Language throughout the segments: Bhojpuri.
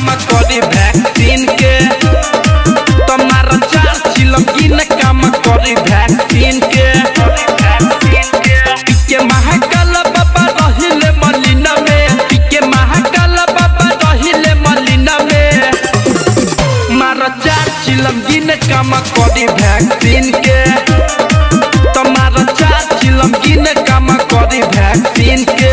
काम करी वैक्सीन के तुम्हारा चार चिलम गिन काम करी वैक्सीन के महाकाल बाबा रहिले मलिना में टिके महाकाल बाबा रहिले मलिना में मारा चार चिलम गिन काम करी वैक्सीन के तुम्हारा चार चिलम गिन काम करी वैक्सीन के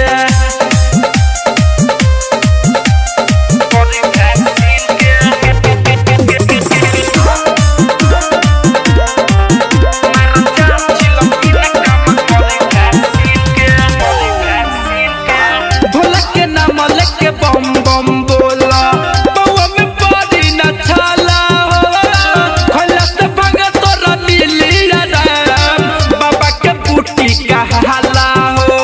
बम बम बोला बउआ में बड़ी न छाला खोला से भगा तोरा मिली राम बाबा के बूटी का हाला हो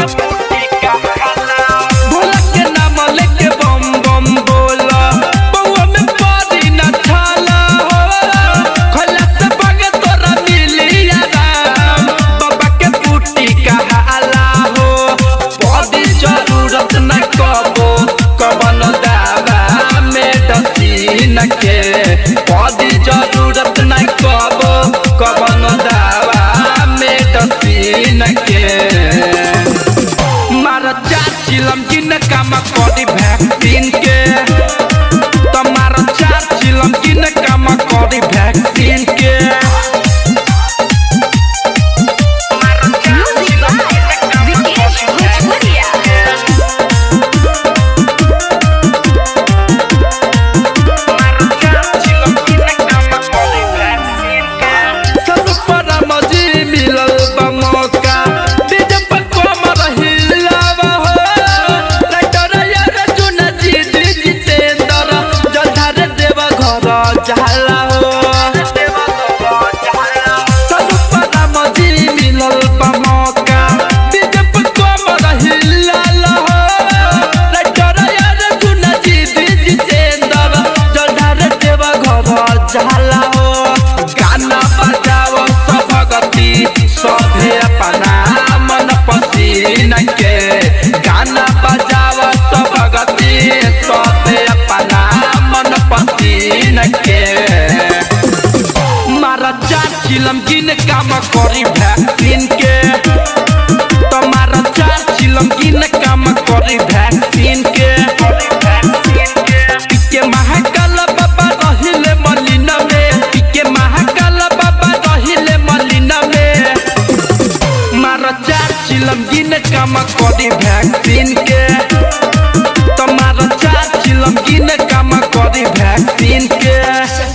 भोला के नाम लेके बम बम बोला बउआ में बड़ी न छाला खोला से भगा तोरा मिली राम बाबा के बूटी का हाला हो बड़ी जरूरत न कबो कवन दावा मेडिसिन के बड़ी जरूरत नहीं कबो कवन दावा मेडिसिन के मारा चार चिलम गिन काम करी वैक्सीन के तुम्हारा चार चिलम गिन काम करी वैक्सीन के जाला हो सदुपरा मजी मिलल बा मौका बीजेपी को मरहिला हो राइटर यार चुना जी जितेंद्र जलधार देवा घर जाला हो गाना बजाओ सब गति सभे अपना मन पसीना के गाना बजाओ सब गति सभे अपना मन पसीना के मारा चार चिलम गिन काम करी वैक्सीन के तुम्हारा चार चिलम गिन काम करी वैक्सीन के टिके महाकाल बाबा रहिले मलिना में टिके महाकाल बाबा रहिले मलिना में मारा चार चिलम गिन काम करी वैक्सीन के तुम्हारा चार चिलम गिन काम करी वैक्सीन के।